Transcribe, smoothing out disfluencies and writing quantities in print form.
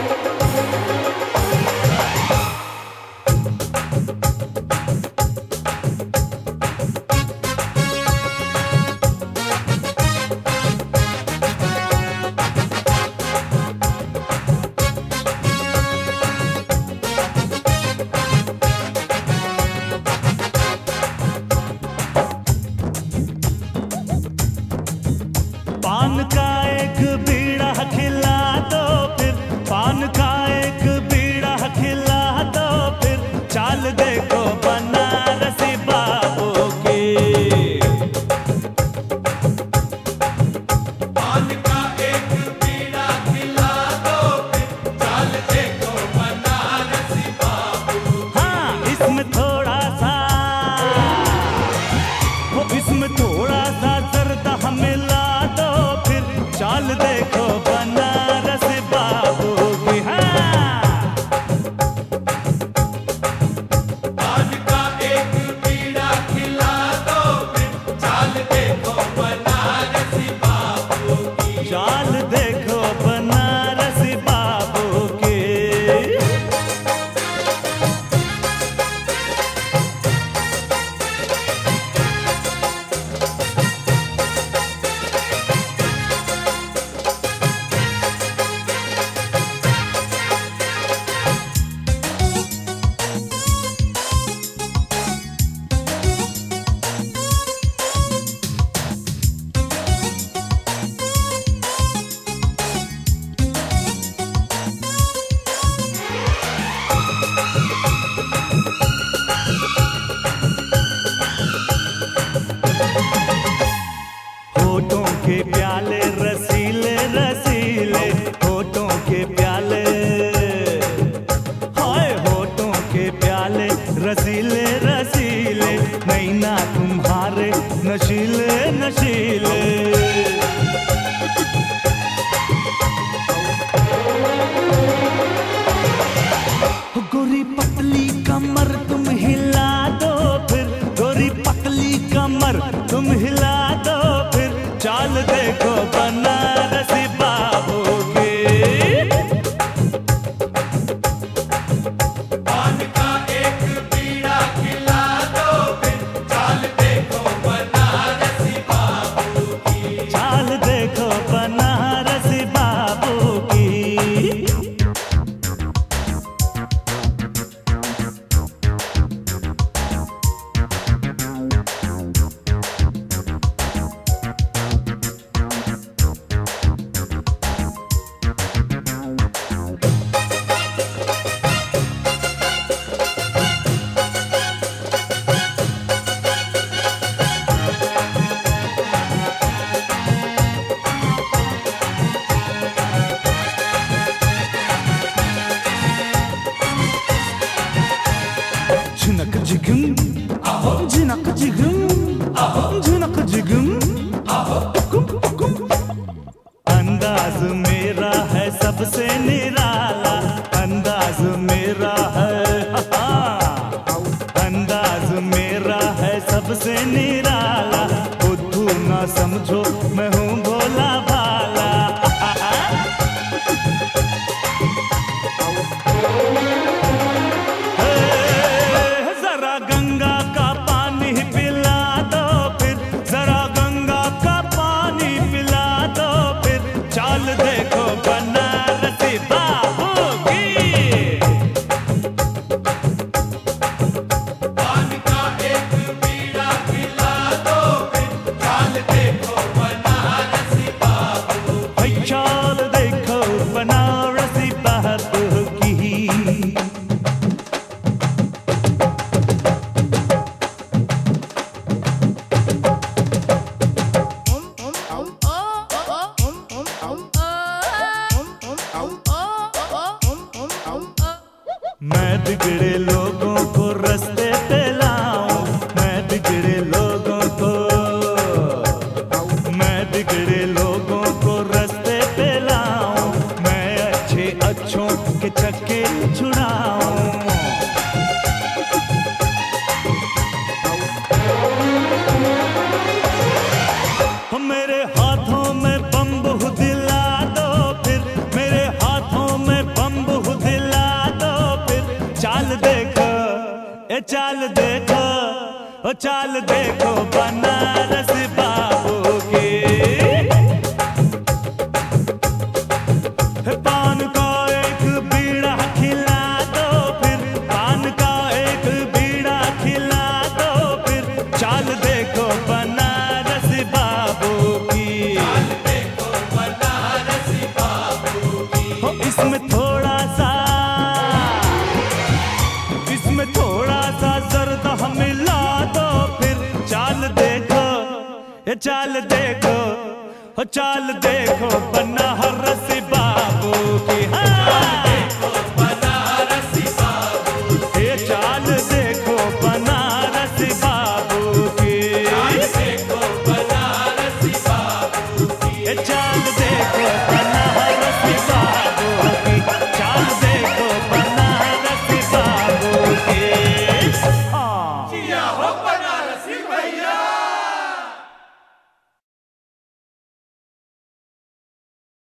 पान का एक बीड़ा खिला दो फिर, पान का एक बीड़ा खिला दो फिर, चाल देखो बनारसी बाबू की। पान का एक बीड़ा खिला दो फिर, चाल देखो बनारसी बाबू। हाँ, इसमें थोड़ा सा, वो इसमें थोड़ा सा जर्दा मिला दो फिर, चाल देखो बनारसी बाबू की। हाँ, पान का एक बीड़ा खिला दो फिर, चाल देखो बनारसी बाबू की। चाल देखो बनारसी बाबू की। होठों के प्याले रसीले रसीले, होठों के प्याले, हाय होठों के प्याले रसीले रसीले, नैना तुम्हारे नशीले नशीले। गोरी पतली कमर तुम हिला दो फिर, गोरी पतली कमर तुम हिला दो फिर, चाल देखो बनारसी बाबू की। पान का एक बीड़ा खिला दो फिर, चाल देखो बनारसी बाबू की। चाल देखो बनारसी बाबू की। झिनक झिगुम, झिनक झिगुम, झिनक झिगुम, हुकुम हुकुम। अंदाज मेरा है सबसे निराला, अंदाज मेरा है, अंदाज मेरा है सबसे निराला, बुद्धू ना समझो मैं हूँ भोला भाला। जरा गंगा का पानी पिला दो फिर, जरा गंगा का पानी पिला दो फिर, चाल देखो बनारसी बाबू की। पान का एक बीड़ा खिला दो फिर, चाल देखो बनारसी बाबू। चाल देखो बनारसी बाबू की। मैं बिगड़े लोगों को रास्ते पे लाऊं, मैं बिगड़े लोगों को, मैं बिगड़े लोगों को रास्ते पे लाऊं, मैं अच्छे अच्छों के चक्के छुड़ाऊं। मेरे हाथों में बम्बू दिला दो फिर, मेरे हाथों में बम्बू ए चाल देखो, ओ चाल देखो बनारस बाबू की। पान का एक बीड़ा खिला दो फिर, पान का एक बीड़ा खिला दो फिर, चाल देखो बनारस बाबू की। चाल देखो बनारस बाबू की। हो इसमें थोड़ा सा जर्द मिला दो फिर, चाल देखो, ये चाल देखो, हो चाल देखो बनारस बाबू की। चाल देखो बनारस बाबू की। ये चाल देखो बनारस बाबू की। चाल देखो बनारस बाबू की। ये चाल देखो बनारस बाबू की। चाल देखो बनारस बाबू की। जिया हो बनारस।